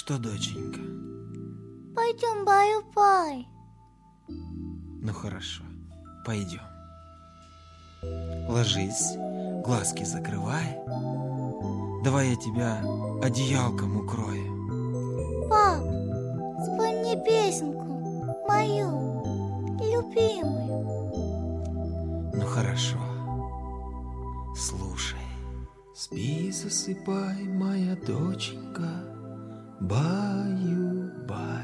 Что, доченька? Пойдем баю-бай. Ну хорошо, пойдем. Ложись, глазки закрывай. Давай я тебя одеялком укрою. Пап, спой мне песенку, мою любимую. Ну хорошо, слушай. Спи, засыпай, моя доченька, баю-бай.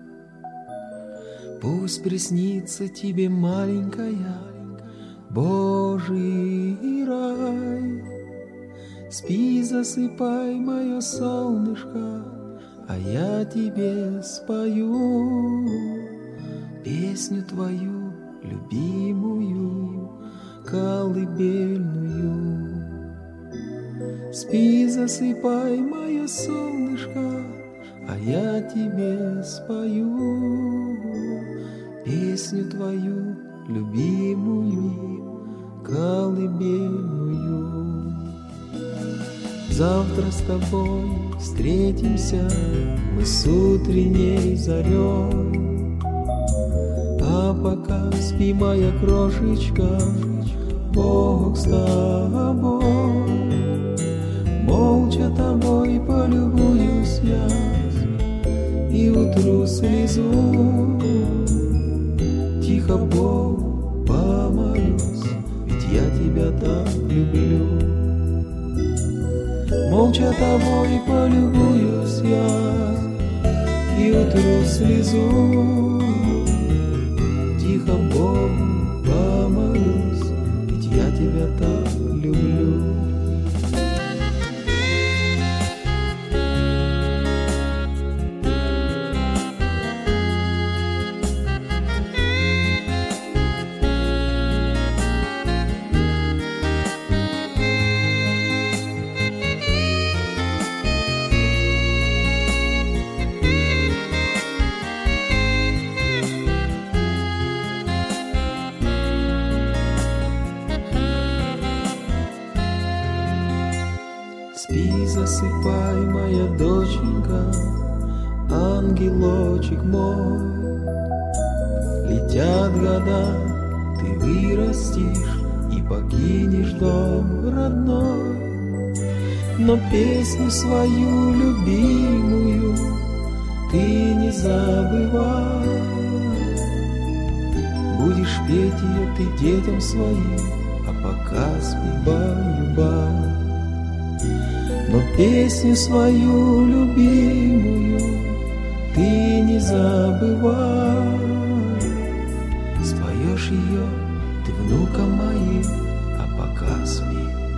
Пусть приснится тебе маленькая Божий рай. Спи, засыпай, мое солнышко, а я тебе спою песню твою любимую, колыбельную. Спи, засыпай, мое солнышко, а я тебе спою песню твою любимую, колыбельную. Завтра с тобой встретимся мы с утренней зарей, а пока спи, моя крошечка, Бог с тобой. Молча тобой полюбуюсь я и утру слезу, тихо Богу помолюсь, ведь я тебя так люблю. Молча тобой полюбуюсь я и утру слезу, тихо Богу помолюсь, ведь я тебя так люблю. Спи, засыпай, моя доченька, ангелочек мой. Летят года, ты вырастешь и покинешь дом родной, но песню свою любимую ты не забывай. Будешь петь ее ты детям своим, а пока спи, баю-бай. Но песню свою любимую ты не забывай. Споешь ее ты внукам моим, а пока спи,